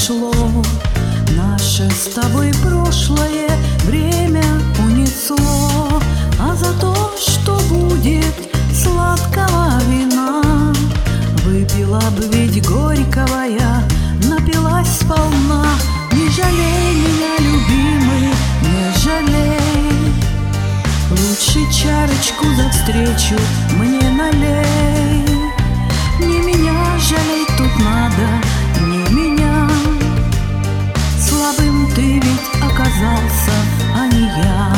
прошло, наше с тобой прошлое время унесло. А за то, что будет сладкого вина, выпила бы ведь горького я, напилась сполна. Не жалей меня, любимый, не жалей, лучше чарочку за встречу мне налей. Не меня жалеть тут надо, не меня. Слабым ты ведь оказался, а не я.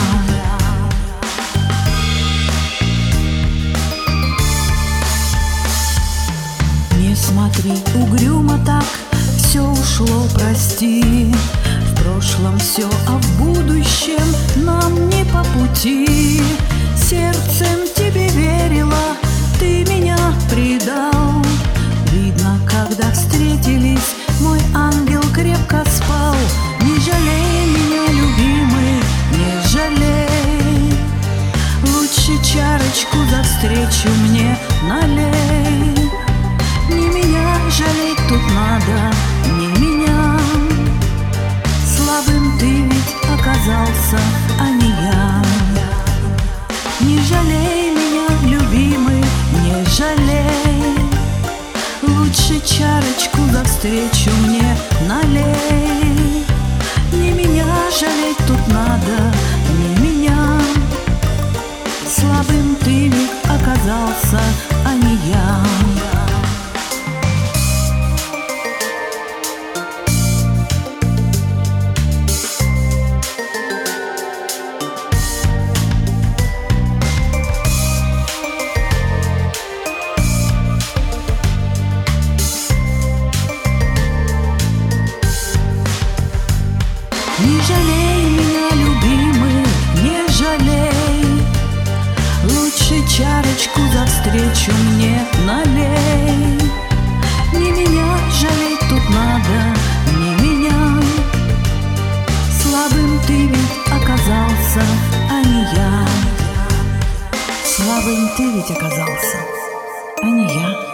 Не смотри угрюмо так, все ушло, прости. В прошлом все, а в будущем нам не по пути. Сердцем тебе верила, ты меня предал. Видно, когда встретились, мой ангел крепко спал. Не жалей меня, любимый, не жалей, лучше чарочку за встречу мне налей. Не меня жалеть тут надо, не меня. Слабым ты ведь оказался, а не я. Не жалей меня, любимый, не жалей, лучше чарочку за встречу мне налей. Не меня жалеть тут надо, не меня. Слабым ты ведь оказался, а не я. Не жалей меня, любимый, не жалей, лучше чарочку за встречу мне налей. Не меня жалеть тут надо, не меня. Слабым ты ведь оказался, а не я. Слабым ты ведь оказался, а не я.